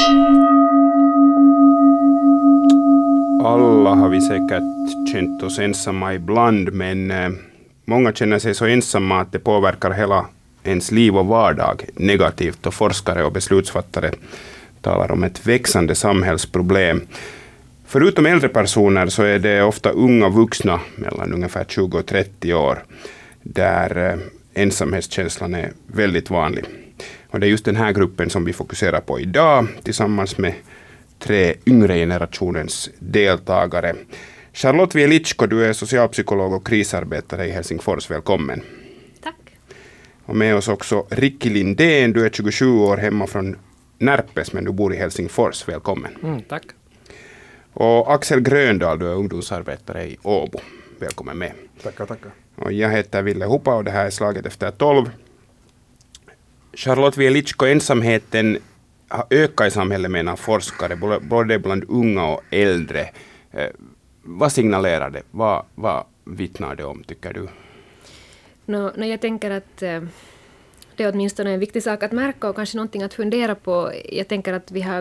Alla har vi säkert känt oss ensamma ibland, men många känner sig så ensamma att det påverkar hela ens liv och vardag negativt, och forskare och beslutsfattare talar om ett växande samhällsproblem. Förutom äldre personer så är det ofta unga vuxna mellan ungefär 20 och 30 år där ensamhetskänslan är väldigt vanlig. Och det är just den här gruppen som vi fokuserar på idag tillsammans med 3 yngre generationens deltagare. Charlotte Wieliczko, du är socialpsykolog och krisarbetare i Helsingfors. Välkommen. Tack. Och med oss också Ricky Lindén, du är 27 år, hemma från Närpes, men du bor i Helsingfors. Välkommen. Tack. Och Axel Gröndal, du är ungdomsarbetare i Åbo. Välkommen med. Tackar. Och jag heter Ville Hupa och det här är Slaget efter 12. Charlotte Wieliczko, ensamheten har ökat i samhället menar forskare, både bland unga och äldre. Vad signalerar det? Vad vittnar det om, tycker du? Jag tänker att det är åtminstone en viktig sak att märka och kanske någonting att fundera på. Jag tänker att vi har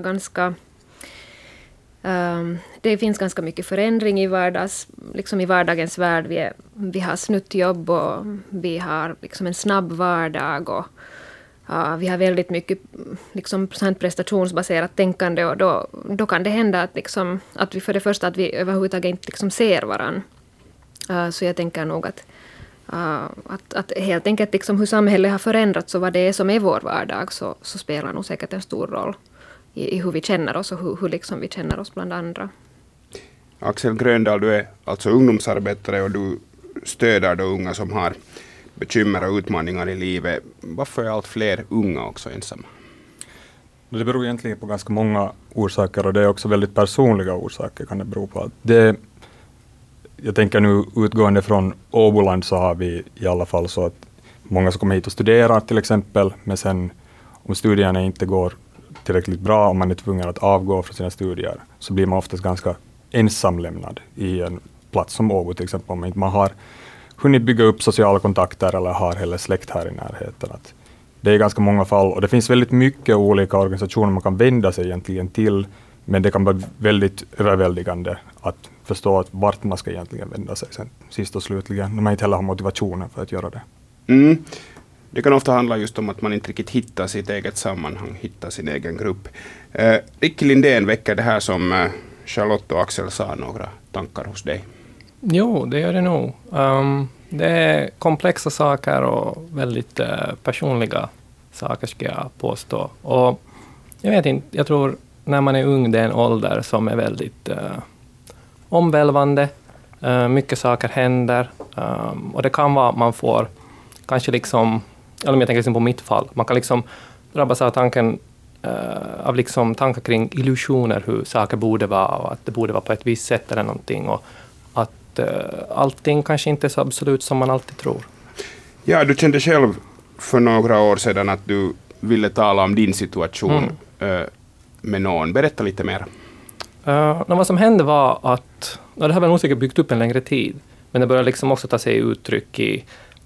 det finns ganska mycket förändring i vardagens värld. Vi har snuttjobb och vi har liksom en snabb vardag och vi har väldigt mycket sånt prestationsbaserat tänkande, och då kan det hända att vi för det första att vi överhuvudtaget inte ser varann. Så jag tänker nog att helt enkelt hur samhället har förändrats och vad det är som är vår vardag, så spelar nog säkert en stor roll i hur vi känner oss och hur vi känner oss bland andra. Axel Gröndal, du är alltså ungdomsarbetare och du stöder då unga som har bekymmer och utmaningar i livet. Varför är allt fler unga också ensamma? Det beror egentligen på ganska många orsaker, och det är också väldigt personliga orsaker kan det bero på. Jag tänker nu utgående från Åboland så har vi i alla fall så att många som kommer hit och studerar till exempel, men sen om studierna inte går tillräckligt bra, om man är tvungen att avgå från sina studier, så blir man oftast ganska ensamlämnad i en plats som Åbo till exempel, om inte man har hunnit bygga upp sociala kontakter eller har heller släkt här i närheten. Att det är ganska många fall, och det finns väldigt mycket olika organisationer man kan vända sig egentligen till, men det kan vara väldigt överväldigande att förstå att vart man ska egentligen vända sig sen, sist och slutligen, när man inte heller har motivationen för att göra det. Det kan ofta handla just om att man inte riktigt hittar sitt eget sammanhang, hittar sin egen grupp. Ricky Lindén, väcker det här som Charlotte och Axel sa några tankar hos dig? Jo, det gör det nog. Det är komplexa saker och väldigt personliga saker, ska jag påstå. Och jag vet inte, jag tror när man är ung, det är en ålder som är väldigt omvälvande. Mycket saker händer. Och det kan vara att man får kanske eller om jag tänker på mitt fall, man kan drabbas av tanken av tankar kring illusioner, hur saker borde vara och att det borde vara på ett visst sätt eller någonting, och att allting kanske inte är så absolut som man alltid tror. Ja, du kände själv för några år sedan att du ville tala om din situation med någon. Berätta lite mer. Vad som hände var att, det här var nog säkert byggt upp en längre tid, men det började också ta sig uttryck i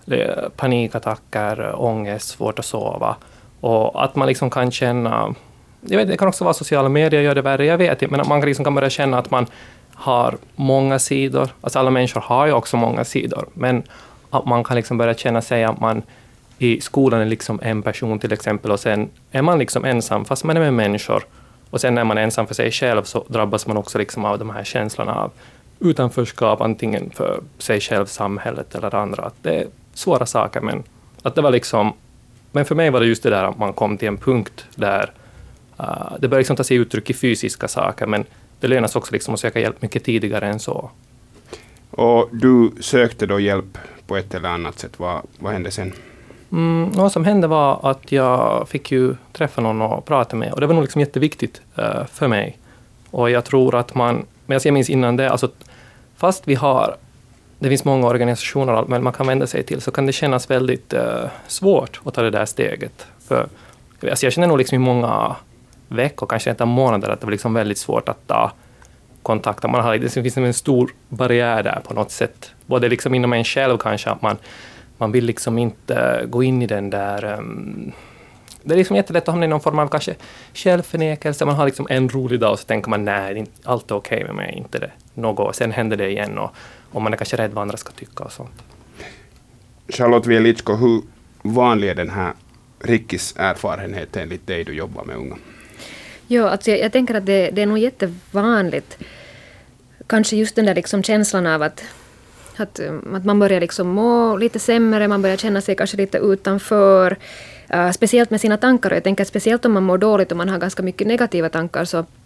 panikattacker, ångest, svårt att sova, och att man kan känna, jag vet, det kan också vara sociala medier gör det värre, jag vet inte, men man kan börja känna att man har många sidor, alltså alla människor har ju också många sidor, men att man kan börja känna sig att man i skolan är en person till exempel, och sen är man ensam fast man är med människor, och sen när man är ensam för sig själv så drabbas man också av de här känslorna av utanförskap, antingen för sig själv, samhället eller andra. Att det är svåra saker, men att det var men för mig var det just det där att man kom till en punkt där det började ta sig uttryck i fysiska saker, men det lönas också att söka hjälp mycket tidigare än så. Och du sökte då hjälp på ett eller annat sätt. Vad hände sen? Vad som hände var att jag fick ju träffa någon och prata med, och det var nog jätteviktigt för mig. Och jag tror att men jag minns innan det, alltså fast det finns många organisationer men man kan vända sig till, så kan det kännas väldigt svårt att ta det där steget. För jag känner nog i många veckor, kanske ett månader, att det var väldigt svårt att ta kontakt. Det finns en stor barriär där på något sätt. Både inom en själv kanske, att man vill inte gå in i den där det är liksom jättelätt att hamna i någon form av kanske självförnekelse. Man har liksom en rolig dag och så tänker man nej, allt är okej med mig, inte det något. Sen händer det igen och man är kanske rädd vad andra ska tycka och sånt. Charlotte Wieliczko, hur vanlig är den här Rickis erfarenhet enligt dig du jobbar med unga? Ja, alltså jag tänker att det är nog jättevanligt. Kanske just den där liksom känslan av att man börjar liksom må lite sämre, man börjar känna sig kanske lite utanför. Speciellt med sina tankar. Jag tänker att speciellt om man mår dåligt och man har ganska mycket negativa tankar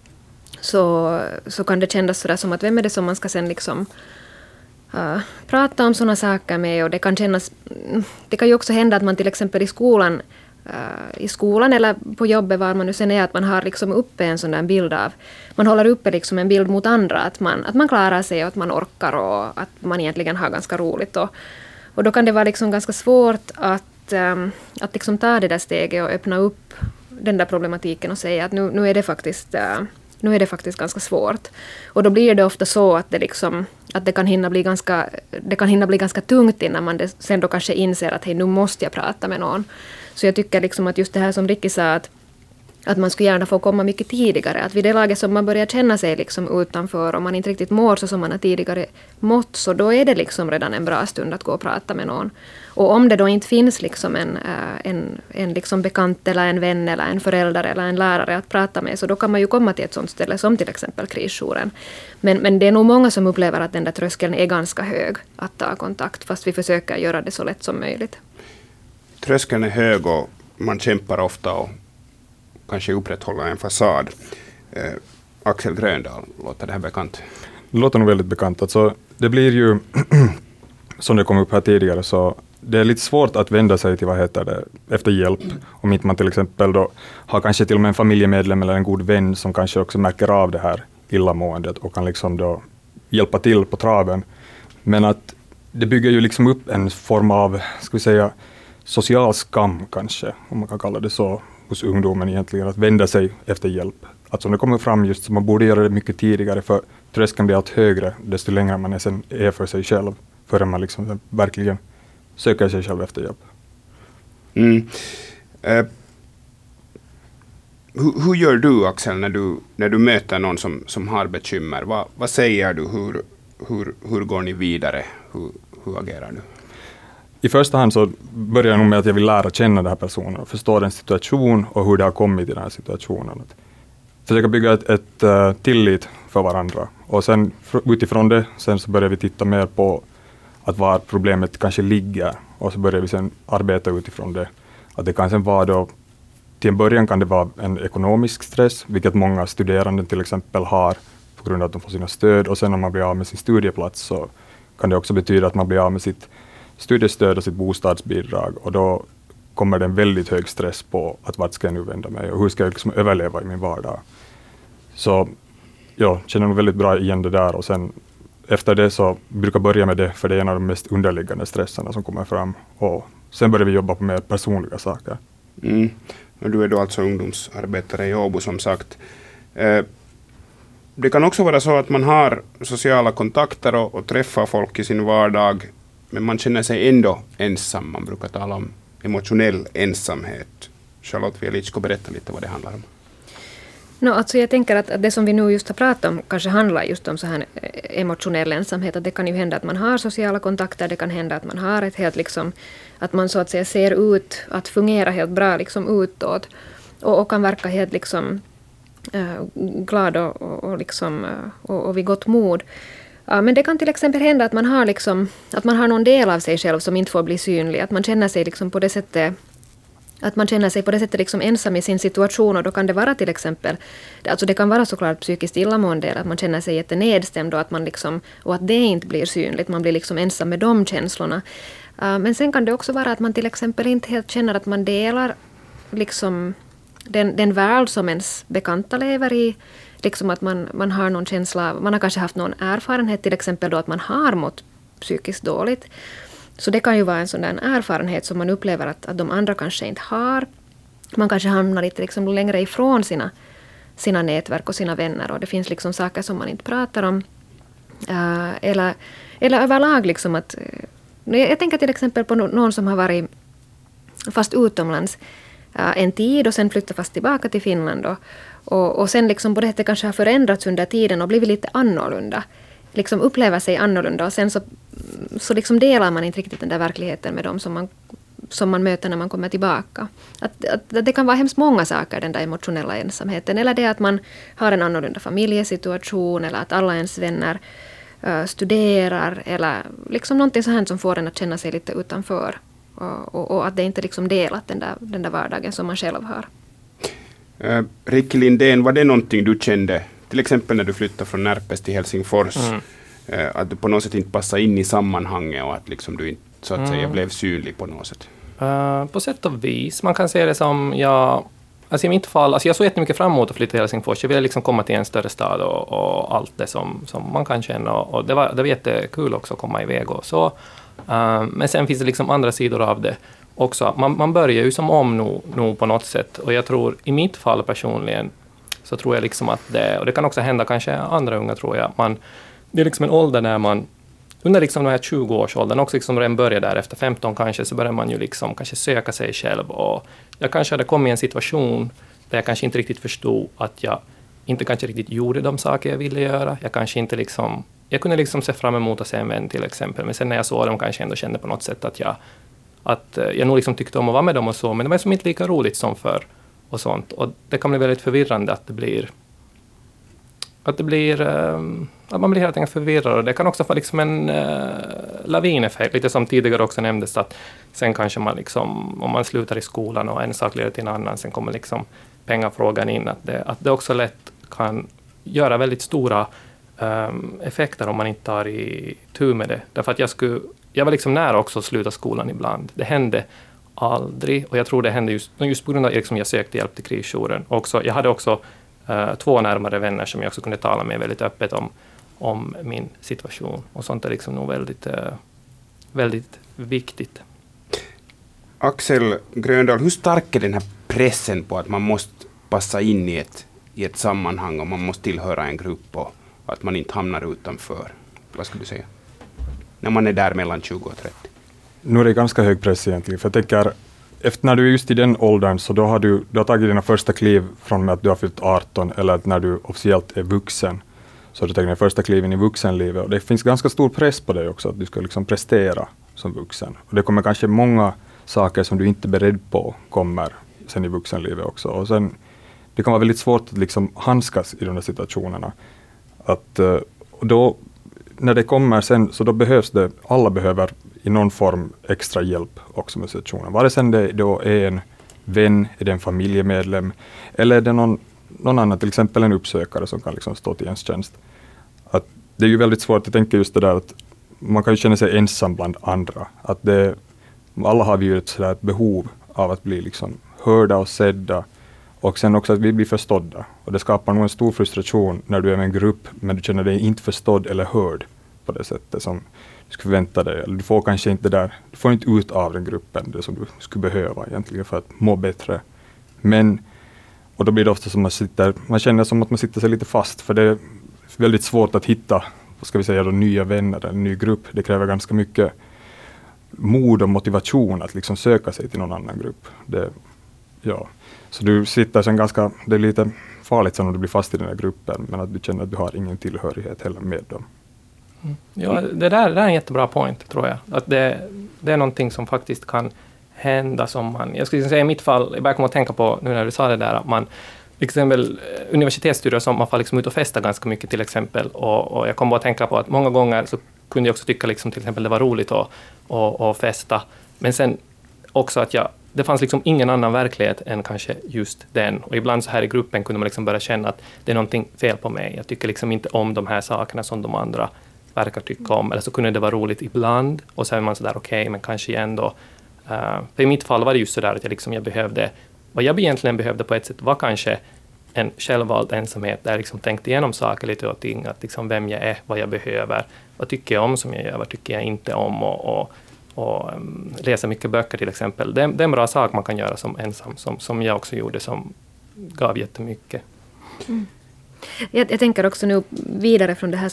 så kan det kännas sådär som att vem är det som man ska sen liksom prata om sådana saker med. Och det kan ju också hända att man till exempel i skolan eller på jobbet var man nu sen är, att man har liksom uppe en sån där bild av, man håller uppe liksom en bild mot andra, att man klarar sig och att man orkar och att man egentligen har ganska roligt. Och då kan det vara liksom ganska svårt att liksom ta det där steget och öppna upp den där problematiken och säga att nu är det faktiskt ganska svårt. Och då blir det ofta så att det kan hinna bli ganska tungt innan man sen då kanske inser att hej, nu måste jag prata med någon. Så jag tycker liksom att just det här som Ricky sa, att man skulle gärna få komma mycket tidigare. Att vid det laget som man börjar känna sig liksom utanför och man inte riktigt mår så som man har tidigare mått, så då är det liksom redan en bra stund att gå och prata med någon. Och om det då inte finns liksom en liksom bekant eller en vän eller en förälder eller en lärare att prata med, så då kan man ju komma till ett sånt ställe som till exempel krisjouren. Men det är nog många som upplever att den där tröskeln är ganska hög att ta kontakt, fast vi försöker göra det så lätt som möjligt. Tröskeln är hög och man kämpar ofta och kanske upprätthåller en fasad. Axel Gröndal, låter det här bekant? Det låter nog väldigt bekant. Alltså, det blir ju, som det kom upp här tidigare, så det är lite svårt att vända sig till efter hjälp. Om inte man till exempel då har kanske till och med en familjemedlem eller en god vän som kanske också märker av det här illamåendet och kan liksom då hjälpa till på traven. Men att det bygger ju liksom upp en form av, ska vi säga, social skam kanske, om man kan kalla det så, hos ungdomen egentligen, att vända sig efter hjälp. Att som det kommer fram just så man borde göra det mycket tidigare, för tröskeln blir allt högre desto längre man är för sig själv, förrän man liksom verkligen söker sig själv efter hjälp. Hur gör du, Axel, när du möter någon som har bekymmer? Vad säger du? Hur går ni vidare? Hur agerar du? I första hand så börjar jag nog med att jag vill lära känna den här personen och förstå den situation och hur det har kommit i den här situationen. Att försöka bygga ett tillit för varandra. Och sen utifrån det sen så börjar vi titta mer på att var problemet kanske ligger. Och så börjar vi sen arbeta utifrån det. Att det kan sen vara då, till en början kan det vara en ekonomisk stress, vilket många studerande till exempel har på grund av att de får sina stöd. Och sen om man blir av med sin studieplats så kan det också betyda att man blir av med sitt studiestöd och sitt bostadsbidrag, och då kommer det en väldigt hög stress på att vart ska jag nu vända mig och hur ska jag liksom överleva i min vardag. Så jag känner nog väldigt bra igen det där, och sen efter det så brukar jag börja med det, för det är en av de mest underliggande stressarna som kommer fram, och sen börjar vi jobba på mer personliga saker. Och du är då alltså ungdomsarbetare i Åbo, som sagt. Det kan också vara så att man har sociala kontakter och träffar folk i sin vardag, men man känner sig ändå ensam. Man brukar tala om emotionell ensamhet. Charlotte Wieliczko, berätta lite vad det handlar om. Alltså jag tänker att det som vi nu just har pratat om kanske handlar just om så här emotionell ensamhet. Att det kan ju hända att man har sociala kontakter, det kan hända att man har ett helt liksom, att man så att säga ser ut att fungera helt bra liksom utåt och kan verka helt liksom glad och liksom och vid gott mod. Ja, men det kan till exempel hända att man har någon del av sig själv som inte får bli synlig, att man känner sig liksom på det sättet liksom ensam i sin situation, och då kan det vara till exempel, alltså det kan vara såklart psykiskt illamående, att man känner sig jättenedstämd och att man liksom, och att det inte blir synligt, man blir liksom ensam med de känslorna. Men sen kan det också vara att man till exempel inte helt känner att man delar liksom den värld som ens bekanta lever i, liksom att man har någon känsla av, man har kanske haft någon erfarenhet till exempel då att man har mått psykiskt dåligt. Så det kan ju vara en sån där erfarenhet som man upplever att de andra kanske inte har. Man kanske hamnar lite liksom längre ifrån sina nätverk och sina vänner, och det finns liksom saker som man inte pratar om. Eller överlag liksom att, jag tänker till exempel på någon som har varit fast utomlands. en tid och sen flytta fast tillbaka till Finland. Och sen liksom både att det kanske har förändrats under tiden och blivit lite annorlunda. Liksom upplever sig annorlunda och sen så liksom delar man inte riktigt den där verkligheten med dem som man möter när man kommer tillbaka. Att det kan vara hemskt många saker, den där emotionella ensamheten. Eller det att man har en annorlunda familjesituation eller att alla ens vänner studerar eller liksom någonting så här som får en att känna sig lite utanför. Och att det inte liksom delat den där vardagen som man själv har. Ricky Lindén, var det någonting du kände, till exempel när du flyttade från Närpes till Helsingfors, att du på något sätt inte passade in i sammanhanget och att liksom du inte så att säga blev synlig på något sätt? På sätt och vis. Man kan se det som, alltså i mitt fall, alltså jag såg jättemycket fram emot att flytta till Helsingfors. Jag ville liksom komma till en större stad och allt det som man kan känna. Och det var jättekul också att komma iväg och så. Men sen finns det liksom andra sidor av det också. Man börjar ju som om nu på något sätt. Och jag tror, i mitt fall personligen, så tror jag liksom att och det kan också hända kanske andra unga, tror jag. Det är liksom en ålder när man, under liksom den här 20-årsåldern, också liksom redan börjar där efter 15 kanske, så börjar man ju liksom kanske söka sig själv. Och jag kanske hade kommit i en situation där jag kanske inte riktigt förstod att jag inte kanske riktigt gjorde de saker jag ville göra. Jag kunde liksom se fram emot att se en vän till exempel, men sen när jag såg dem kanske jag ändå kände på något sätt att jag nog liksom tyckte om att vara med dem och så, men det var liksom inte lika roligt som förr och sånt. Och det kan bli väldigt förvirrande att man blir helt enkelt förvirrad, och det kan också få liksom en lavineffekt, lite som tidigare också nämndes, att sen kanske man liksom, om man slutar i skolan och en sak leder till en annan, sen kommer liksom pengafrågan in, att det också lätt kan göra väldigt stora effekter om man inte tar i tur med det. Därför att jag var liksom nära också att sluta skolan ibland. Det hände aldrig, och jag tror det hände just på grund av att liksom jag sökte hjälp till krisjouren. Jag hade också 2 närmare vänner som jag också kunde tala med väldigt öppet om min situation. Och sånt är liksom nog väldigt, väldigt viktigt. Axel Gröndahl, hur stark är den här pressen på att man måste passa in i ett sammanhang och man måste tillhöra en grupp och att man inte hamnar utanför? Vad skulle du säga? När man är där mellan 20 och 30. Nu är det ganska hög press egentligen. För jag tänker, efter när du är just i den åldern, så då har du har tagit dina första kliv från med att du har fyllt 18, eller när du officiellt är vuxen. Så har du tagit dina första kliven i vuxenlivet. Och det finns ganska stor press på dig också, att du ska liksom prestera som vuxen. Och det kommer kanske många saker som du inte är beredd på kommer sen i vuxenlivet också. Och sen, det kan vara väldigt svårt att liksom handskas i de här situationerna. Och då, när det kommer sen, så då behövs det, alla behöver i någon form extra hjälp också med situationen. Vare sig det då är en vän, är det en familjemedlem, eller är det någon annan, till exempel en uppsökare som kan liksom stå till ens tjänst. Att det är ju väldigt svårt, jag tänker just det där att man kan ju känna sig ensam bland andra. Att alla har vi ju ett behov av att bli liksom hörda och sedda, och sen också att vi blir förstådda. Och det skapar nog en stor frustration när du är med en grupp, men du känner dig inte förstådd eller hörd på det sättet som du skulle förvänta dig. Eller du får kanske inte du får inte ut av den gruppen det som du skulle behöva egentligen för att må bättre. Och då blir det ofta som man känner som att man sitter sig lite fast, för det är väldigt svårt att hitta, vad ska vi säga då, nya vänner eller en ny grupp. Det kräver ganska mycket mod och motivation att liksom söka sig till någon annan grupp. Så du sitter sen det är lite farligt sen om du blir fast i den här gruppen, men att du känner att du har ingen tillhörighet heller med dem. Ja, det där är en jättebra point, tror jag. Att det är någonting som faktiskt kan hända som jag skulle säga i mitt fall, jag bara kommer att tänka på nu när du sa det där, att man exempel universitetsstudier som man får liksom ut och festa ganska mycket till exempel, och jag kommer att tänka på att många gånger så kunde jag också tycka liksom, till exempel det var roligt att festa, men sen också att det fanns liksom ingen annan verklighet än kanske just den, och ibland så här i gruppen kunde man liksom börja känna att det är någonting fel på mig, jag tycker liksom inte om de här sakerna som de andra verkar tycka om, eller så kunde det vara roligt ibland, och så är man sådär okej, men kanske ändå för i mitt fall var det just sådär att jag behövde, vad jag egentligen behövde på ett sätt var kanske en självvald ensamhet där jag liksom tänkte igenom saker lite och ting, att liksom vem jag är, vad jag behöver, vad tycker jag om som jag gör, vad tycker jag inte om, och läsa mycket böcker till exempel. Det är en bra sak man kan göra som ensam, som jag också gjorde, som gav jättemycket. Mm. Jag tänker också nu vidare från det här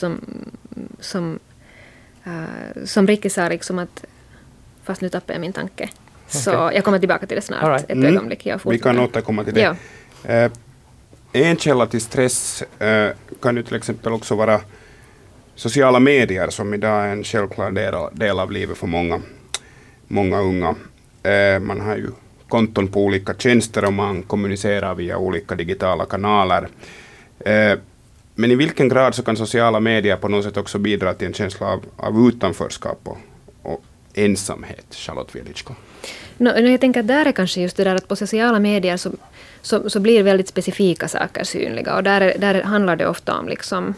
som Ricky sa, liksom att, fast nu tappar jag min tanke. Så jag kommer tillbaka till det snart, All right. ett ögonblick. Vi kan återkomma till det. Ja. En källa till stress kan ju till exempel också vara sociala medier, som idag är en självklar del av livet för många unga. Man har ju konton på olika tjänster och man kommunicerar via olika digitala kanaler. Men i vilken grad så kan sociala medier på något sätt också bidra till en känsla av utanförskap och ensamhet, Charlotte Wieliczko? Jag tänker att där är kanske just det där att på sociala medier så blir väldigt specifika saker synliga, och där handlar det ofta om liksom,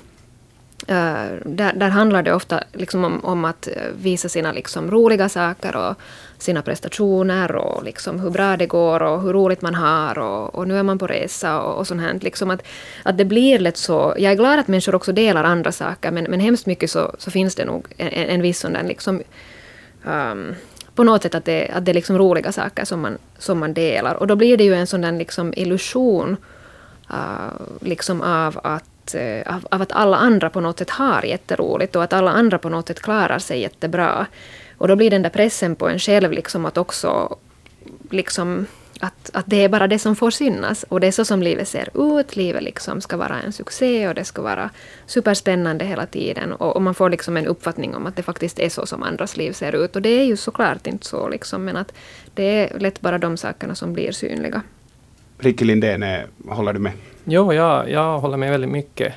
där handlar det ofta liksom om att visa sina liksom roliga saker och sina prestationer och liksom hur bra det går och hur roligt man har och nu är man på resa och sånt här. Liksom att det blir lätt så. Jag är glad att människor också delar andra saker, men hemskt mycket så finns det nog en viss sån där liksom, på något sätt att det är liksom roliga saker som man delar. Och då blir det ju en sån där liksom illusion liksom av att alla andra på något sätt har jätteroligt och att alla andra på något sätt klarar sig jättebra. Och då blir den där pressen på en själv liksom att också liksom att det är bara det som får synas. Och det är så som livet ser ut. Livet liksom ska vara en succé och det ska vara superspännande hela tiden. Och man får liksom en uppfattning om att det faktiskt är så som andras liv ser ut. Och det är ju såklart inte så liksom, men att det är lätt bara de sakerna som blir synliga. Ricky Lindén, håller du med? Jo, jag håller med väldigt mycket.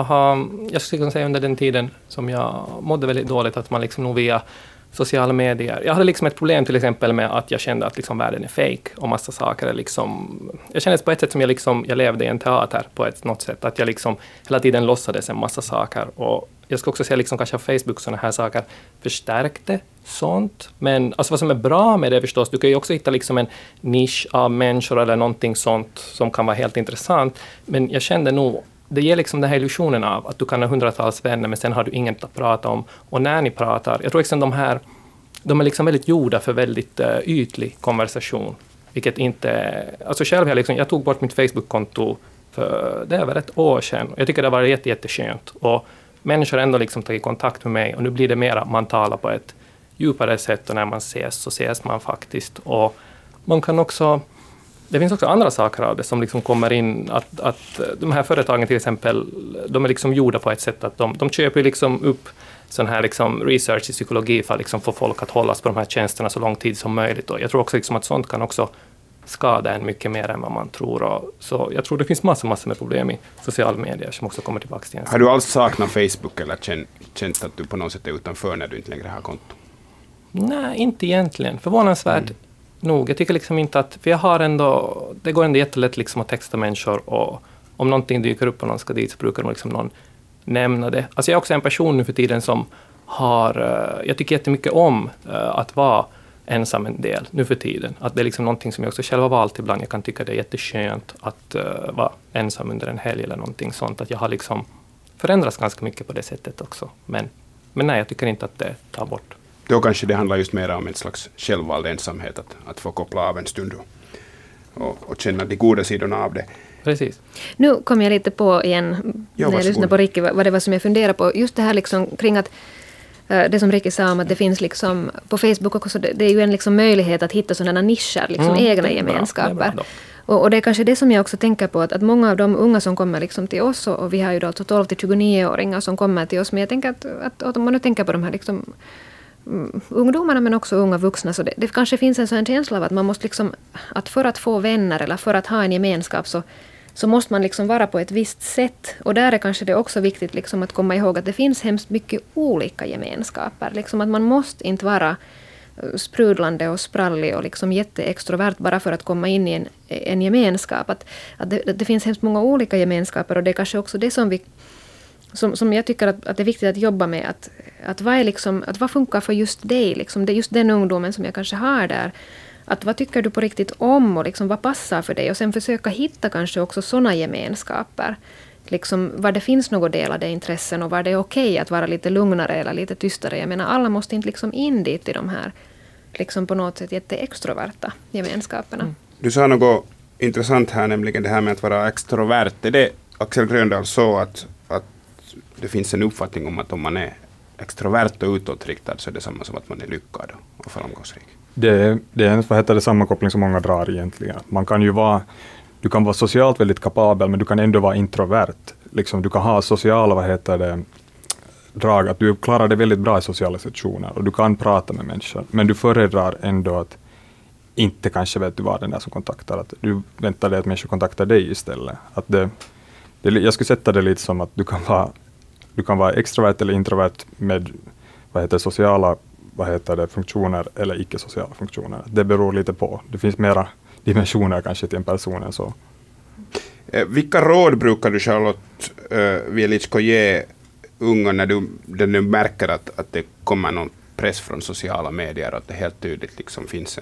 Jag skulle säga under den tiden som jag mådde väldigt dåligt att man liksom nog via sociala medier. Jag hade liksom ett problem till exempel med att jag kände att liksom världen är fake och massa saker. Liksom, jag kände på ett sätt som jag levde i en teater på något sätt. Att jag liksom hela tiden låtsades en massa saker. Och jag ska också säga liksom kanske Facebook sådana här saker förstärkte sånt. Men alltså vad som är bra med det förstås, du kan ju också hitta liksom en nisch av människor eller någonting sånt som kan vara helt intressant. Men jag kände nog, det ger liksom den här illusionen av att du kan ha hundratals vänner men sen har du inget att prata om. Och när ni pratar, jag tror liksom de är liksom väldigt gjorda för väldigt ytlig konversation. Vilket inte, alltså själv jag tog bort mitt Facebook-konto för det är över ett år sedan. Jag tycker det var jätteskönt. Och människor har ändå liksom tagit kontakt med mig och nu blir det mer att man talar på ett djupare sätt och när man ses så ses man faktiskt. Och man kan också, det finns också andra saker av det som liksom kommer in att de här företagen till exempel, de är liksom gjorda på ett sätt att de köper liksom upp sån här liksom research i psykologi för att liksom få folk att hållas på de här tjänsterna så lång tid som möjligt. Och jag tror också liksom att sånt kan också skada en mycket mer än vad man tror. Och så jag tror det finns massor med problem i sociala medier som också kommer tillbaka till en. Har du alls saknat Facebook eller känt att du på något sätt är utanför när du inte längre har konto? Nej, inte egentligen. Förvånansvärt nog. Jag tycker liksom inte att, för jag har ändå, det går ändå jättelätt liksom att texta människor och om någonting dyker upp och någon ska dit så brukar de liksom någon nämna det. Alltså jag är också en person nu för tiden som jag tycker jättemycket om att vara ensam en del nu för tiden. Att det är liksom någonting som jag också själv har valt ibland. Jag kan tycka det är jätteskönt att vara ensam under en helg eller någonting sånt. Att jag har liksom förändrats ganska mycket på det sättet också. Men nej, jag tycker inte att det tar bort. Då kanske det handlar just mer om en slags självvald ensamhet, att få koppla av en stund och känna de goda sidorna av det. Precis. Nu kom jag lite på igen, när jag lyssnade på Ricky, vad det var som jag funderade på. Just det här liksom kring att det som Ricky sa om att det finns liksom på Facebook också, det är ju en liksom möjlighet att hitta sådana nischer, liksom egna gemenskaper. Och det är kanske det som jag också tänker på, att många av de unga som kommer liksom till oss, och vi har ju då 12-29-åringar som kommer till oss, men jag tänker att om man nu tänker på de här liksom ungdomarna men också unga vuxna, så det kanske finns en sån känsla av att man måste liksom, att för att få vänner eller för att ha en gemenskap så måste man liksom vara på ett visst sätt. Och där är kanske det också viktigt liksom att komma ihåg att det finns hemskt mycket olika gemenskaper. Liksom att man måste inte vara sprudlande och sprallig och liksom jätteextrovert bara för att komma in i en gemenskap. Att det finns hemskt många olika gemenskaper, och det är kanske också det som som jag tycker att det är viktigt att jobba med. Att vad funkar för just dig? Liksom, det är just den ungdomen som jag kanske har där. Att vad tycker du på riktigt om och liksom, vad passar för dig? Och sen försöka hitta kanske också sådana gemenskaper. Liksom, var det finns några delade intressen och var det är okej att vara lite lugnare eller lite tystare. Jag menar, alla måste inte liksom in dit i de här liksom på något sätt jätteextroverta gemenskaperna. Du sa något intressant här, nämligen det här med att vara extrovert. Är det Axel Gröndal så att det finns en uppfattning om att om man är extrovert och utåtriktad så är det samma som att man är lyckad och framgångsrik. Det är en sammankoppling som många drar egentligen. Du kan vara socialt väldigt kapabel, men du kan ändå vara introvert. Liksom, du kan ha sociala drag, att du klarar det väldigt bra i sociala situationer och du kan prata med människor, men du föredrar ändå att inte kanske vet du vad den där som kontaktar, att du väntar dig att människor kontaktar dig istället. Att jag skulle sätta det lite som att du kan vara extrovert eller introvert med sociala funktioner eller icke-sociala funktioner. Det beror lite på. Det finns mera dimensioner kanske till en person än så. Vilka råd brukar du, Charlotte Wieliczko, ge unga när du märker att det kommer någon press från sociala medier och att det helt tydligt liksom finns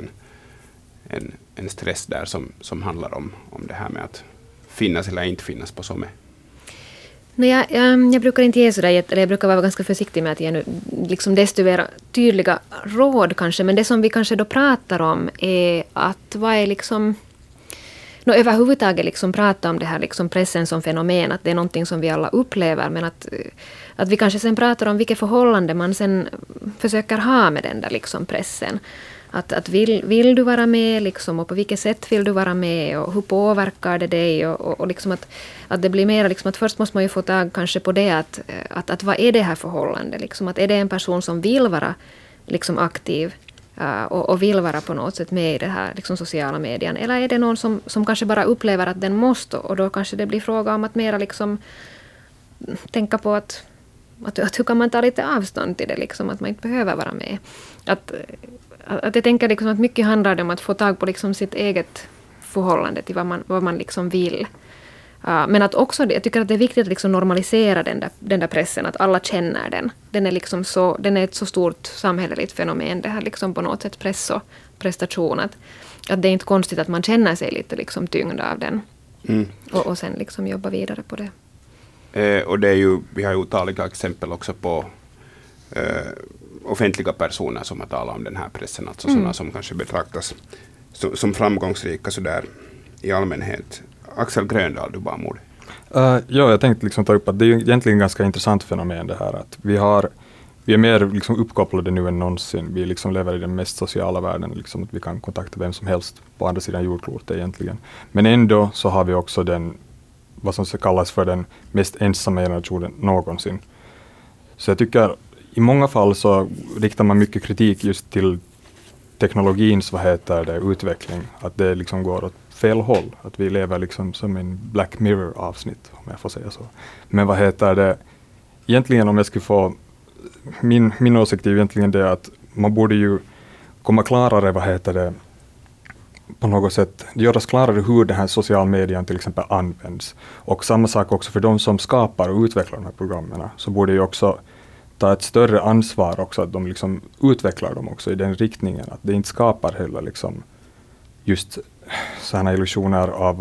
en stress där som handlar om det här med att finnas eller inte finnas på SOME? Nej, jag brukar inte ge sådär, eller jag brukar vara ganska försiktig med att ge nu, liksom desto mer tydliga råd kanske, men det som vi kanske då pratar om är att vad är liksom överhuvudtaget liksom prata om det här liksom pressen som fenomen, att det är någonting som vi alla upplever, men att vi kanske sen pratar om vilket förhållande man sen försöker ha med den där liksom pressen. Att vill du vara med liksom, och på vilket sätt vill du vara med och hur påverkar det dig och liksom att det blir mer liksom att först måste man ju få tag kanske på det att vad är det här förhållande liksom, att är det en person som vill vara liksom aktiv och vill vara på något sätt med i det här liksom sociala medien, eller är det någon som kanske bara upplever att den måste, och då kanske det blir fråga om att mera liksom tänka på att hur kan man ta lite avstånd till det liksom, att man inte behöver vara med. Att jag tänker liksom att mycket handlar om att få tag på liksom sitt eget förhållande till vad man liksom vill. Men att också, jag tycker att det är viktigt att liksom normalisera den där pressen, att alla känner den. Den är liksom den är ett så stort samhälleligt fenomen, det här liksom på något sätt press och prestation. Att det är inte konstigt att man känner sig lite liksom tyngd av den. Mm. Och sen liksom jobba vidare på det. Och det är ju, vi har ju otaliga exempel också på offentliga personer som har talat om den här pressen, alltså sådana som kanske betraktas som framgångsrika så där i allmänhet. Axel Gröndahl, du bara mod. Jag tänkte liksom ta upp att det är ju egentligen ganska intressant fenomen det här, att vi är mer liksom uppkopplade nu än någonsin. Vi liksom lever i den mest sociala världen, liksom, att vi kan kontakta vem som helst på andra sidan jordklotet egentligen. Men ändå så har vi också vad som kallas för den mest ensamma generationen någonsin. Så jag tycker i många fall så riktar man mycket kritik just till teknologins utveckling, att det liksom går åt fel håll, att vi lever liksom som en Black Mirror-avsnitt, om jag får säga så. Men egentligen om jag skulle få min åsikt är egentligen det att man borde ju komma klarare på något sätt göras klarare hur den här social medien till exempel används, och samma sak också för de som skapar och utvecklar de här programmen, så borde ju också ta ett större ansvar också, att de liksom utvecklar dem också i den riktningen, att det inte skapar heller liksom just sådana illusioner av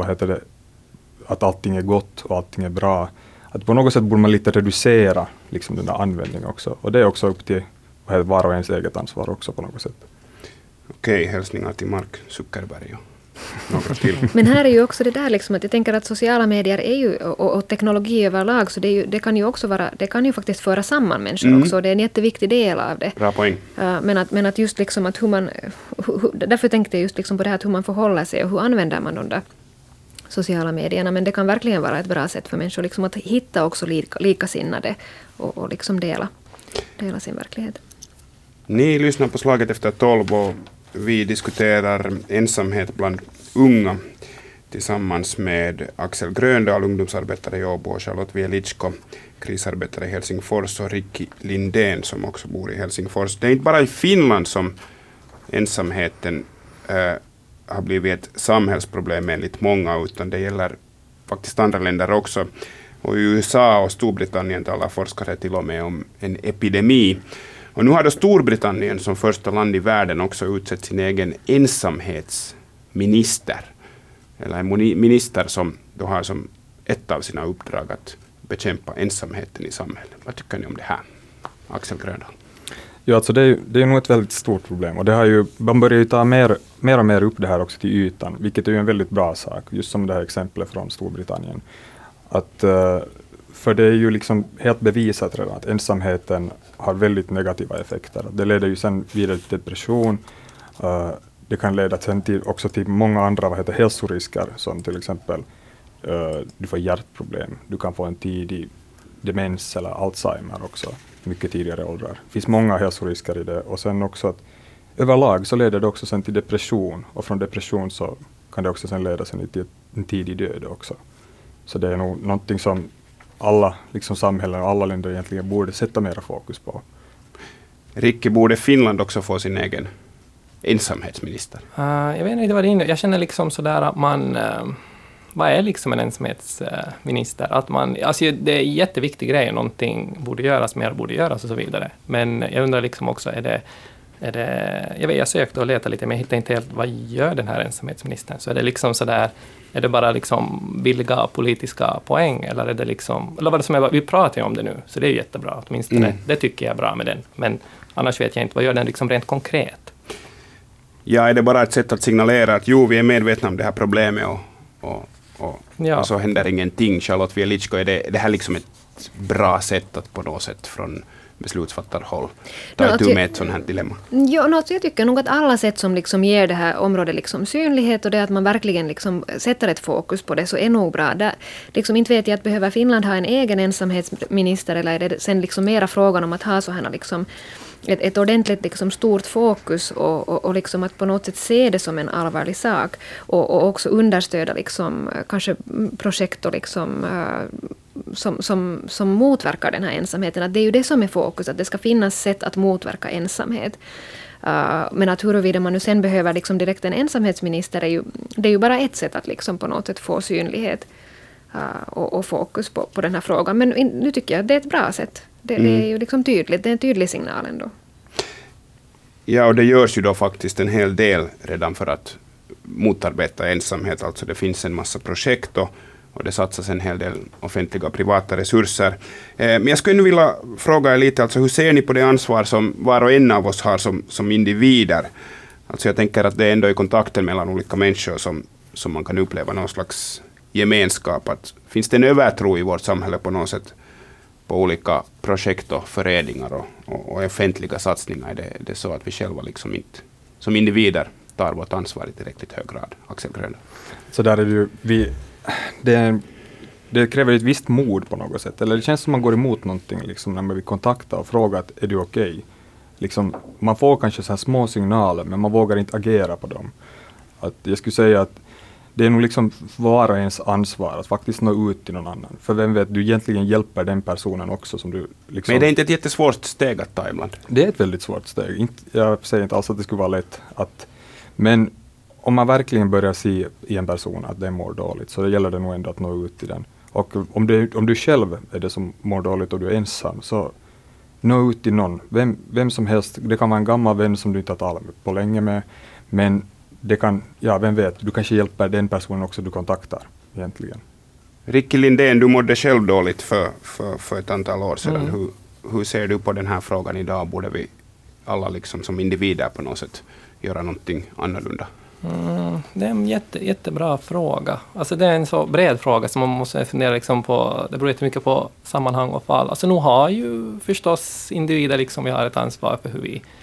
att allting är gott och allting är bra. Att på något sätt borde man lite reducera liksom den där användningen också, och det är också upp till var och ens eget ansvar också på något sätt. Okej, hälsningar till Mark Zuckerberg och några till. Men här är ju också det där liksom att jag tänker att sociala medier är ju, och teknologi överlag, så det kan ju också vara, det kan ju faktiskt föra samman människor också, och det är en jätteviktig del av det. Bra poäng. Men att just liksom att hur man, därför tänkte jag just liksom på det här att hur man förhåller sig och hur använder man de där sociala medierna, men det kan verkligen vara ett bra sätt för människor liksom att hitta också likasinnade och liksom dela sin verklighet. Ni lyssnar på Slaget efter 12 och vi diskuterar ensamhet bland unga tillsammans med Axel Gröndahl, ungdomsarbetare i Åbo, och Charlotte Wieliczko, krisarbetare i Helsingfors, och Ricky Lindén som också bor i Helsingfors. Det är inte bara i Finland som ensamheten har blivit ett samhällsproblem enligt många, utan det gäller faktiskt andra länder också. Och i USA och Storbritannien talar forskare till och med om en epidemi. Och nu har då Storbritannien som första land i världen också utsett sin egen ensamhetsminister. Eller en minister som då har som ett av sina uppdrag att bekämpa ensamheten i samhället. Vad tycker ni om det här? Axel Gröndahl. Ja, alltså det är nog ett väldigt stort problem, och man börjar ju ta mer och mer upp det här också till ytan, vilket är ju en väldigt bra sak, just som det här exemplet från Storbritannien. Att För det är ju liksom helt bevisat redan att ensamheten har väldigt negativa effekter. Det leder ju sen vidare till depression. Det kan leda sen också till många andra hälsorisker, som till exempel du får hjärtproblem. Du kan få en tidig demens eller Alzheimer också, mycket tidigare åldrar. Det finns många hälsorisker i det. Och sen också att överlag så leder det också sen till depression. Och från depression så kan det också sen leda sen till en tidig död också. Så det är nog någonting som alla liksom samhällen och alla länder egentligen borde sätta mera fokus på. Rikke, borde Finland också få sin egen ensamhetsminister? Jag vet inte vad det är. Jag känner liksom sådär att man... vad är liksom en ensamhetsminister? Att man, alltså det är en jätteviktig grej, någonting borde göras, mer borde göras och så vidare. Men jag undrar liksom också, är det jag sökte och letade lite, men jag hittade inte helt, vad gör den här ensamhetsministern? Så är det liksom sådär, är det bara liksom billiga politiska poäng, eller är det liksom, eller vad det som är, vi pratar ju om det nu, så det är ju jättebra, åtminstone det tycker jag är bra med den. Men annars vet jag inte, vad gör den liksom rent konkret? Ja, är det bara ett sätt att signalera att jo, vi är medvetna om det här problemet och så händer ingenting. Charlotte Wieliczko, är det här liksom ett bra sätt att på något sätt från beslutsfattarhåll ta itu med ett sånt här dilemma? Ja, jag tycker nog att alla sätt som liksom ger det här området liksom synlighet och det att man verkligen liksom sätter ett fokus på det, så är nog bra. Där, liksom inte vet jag att behöver Finland ha en egen ensamhetsminister, eller är det sen liksom mera frågan om att ha så här liksom ett ordentligt liksom stort fokus och liksom att på något sätt se det som en allvarlig sak och också understöda liksom kanske projekt och liksom som motverkar den här ensamheten. Att det är ju det som är fokus, att det ska finnas sätt att motverka ensamhet. Men att huruvida man nu sen behöver liksom direkt en ensamhetsminister det är ju bara ett sätt att liksom på något sätt få synlighet och fokus på den här frågan. Men nu tycker jag att det är ett bra sätt. Det är ju liksom tydligt, det är en tydlig signal ändå. Ja, och det görs ju då faktiskt en hel del redan för att motarbeta ensamhet. Alltså det finns en massa projekt och det satsas en hel del offentliga och privata resurser. Men jag skulle nu vilja fråga er lite, alltså hur ser ni på det ansvar som var och en av oss har som individer? Alltså jag tänker att det är ändå i kontakten mellan olika människor som man kan uppleva någon slags gemenskap. Att, finns det en övertro i vårt samhälle på något sätt på olika projekt och föreningar och offentliga satsningar? Är det så att vi själva liksom inte som individer tar vårt ansvar i tillräckligt hög grad? Axel Grönlund. Så där är det ju, det kräver ett visst mod på något sätt. Eller det känns som man går emot någonting liksom, när man vill kontakta och fråga att är du okej? Liksom, man får kanske så här små signaler, men man vågar inte agera på dem. Att jag skulle säga att det är nog liksom var och ens ansvar att faktiskt nå ut till någon annan. För vem vet, du egentligen hjälper den personen också som du liksom... Men det är inte ett jättesvårt steg att ta ibland? Det är ett väldigt svårt steg. Jag säger inte alls att det skulle vara lätt. Men om man verkligen börjar se i en person att den mår dåligt, så det gäller det nog ändå att nå ut till den. Och om du själv är det som mår dåligt och du är ensam, så nå ut till någon. Vem som helst. Det kan vara en gammal vän som du inte har talat på länge med. Men det kan, vem vet, du kanske hjälper den personen också du kontaktar egentligen. Rikke Lindén, du mådde själv dåligt för ett antal år sedan. Hur ser du på den här frågan idag? Borde vi alla liksom som individer på något sätt göra någonting annorlunda? Det är en jättebra fråga. Alltså det är en så bred fråga som man måste fundera liksom på. Det beror jättemycket på sammanhang och fall. Alltså nu har ju förstås individer liksom, vi har ett ansvar för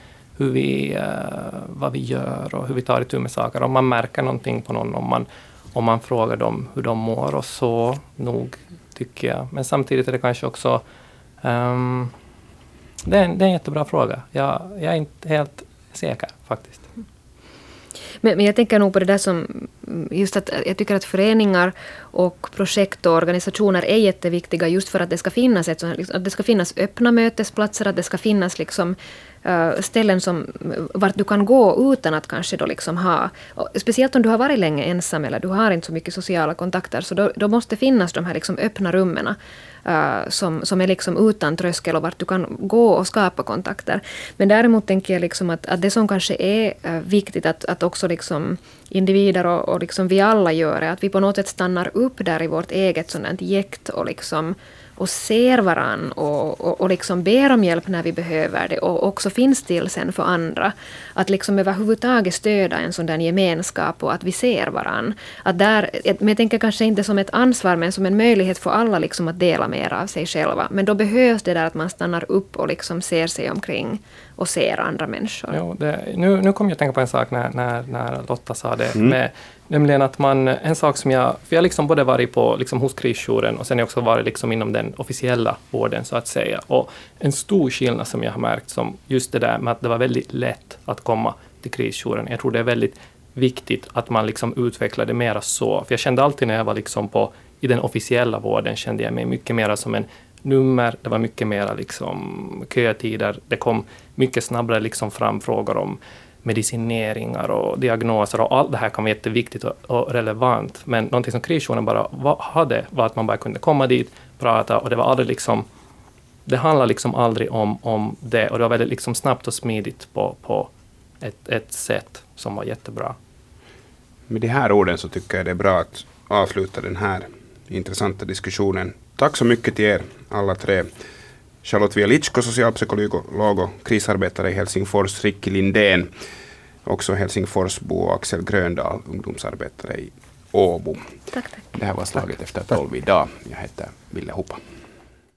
vad vi gör och hur vi tar itu med saker. Om man märker någonting på någon, om man frågar dem hur de mår och så, nog tycker jag. Men samtidigt är det kanske också det är en jättebra fråga. Jag är inte helt säker faktiskt. Men jag tänker nog på det där som, just att jag tycker att föreningar och projekt och organisationer är jätteviktiga just för att det ska finnas att det ska finnas öppna mötesplatser, att det ska finnas liksom ställen vart du kan gå utan att kanske då liksom ha, speciellt om du har varit länge ensam eller du har inte så mycket sociala kontakter, så då måste finnas de här liksom öppna rummen som är liksom utan tröskel och vart du kan gå och skapa kontakter. Men däremot tänker jag liksom att det som kanske är viktigt att också liksom individer och liksom vi alla gör är att vi på något sätt stannar upp där i vårt eget sådant jäkt och och ser varann och liksom ber om hjälp när vi behöver det och också finns till sen för andra. Att liksom överhuvudtaget stödja en sån där gemenskap och att vi ser varann. Att där, men jag tänker kanske inte som ett ansvar men som en möjlighet för alla liksom att dela mer av sig själva. Men då behövs det där att man stannar upp och liksom ser sig omkring och ser andra människor. Jo, nu kom jag att tänka på en sak när Lotta sa det. Nämligen att en sak som för jag liksom både varit på liksom hos krisjouren och sen har jag också varit liksom inom den officiella vården så att säga. Och en stor skillnad som jag har märkt som just det där med att det var väldigt lätt att komma till krisjouren. Jag tror det är väldigt viktigt att man liksom utvecklar det mera så. För jag kände alltid när jag var liksom i den officiella vården kände jag mig mycket mera som en nummer. Det var mycket mera liksom kötider. Det kom mycket snabbare liksom fram frågor om medicineringar och diagnoser och allt det här kan vara jätteviktigt och relevant. Men någonting som krisjouren bara hade var att man bara kunde komma dit, prata och det var aldrig liksom, det handlade liksom aldrig om det och det var väldigt liksom snabbt och smidigt på ett sätt som var jättebra. Med de här orden så tycker jag det är bra att avsluta den här intressanta diskussionen. Tack så mycket till er alla tre. Charlotte Wieliczko, socialpsykolog och krisarbetare i Helsingfors, Ricky Lindén, också Helsingforsbo och Axel Gröndal, ungdomsarbetare i Åbo. Tack. Det här var Slaget efter 12 idag. Jag heter Ville Hoppa.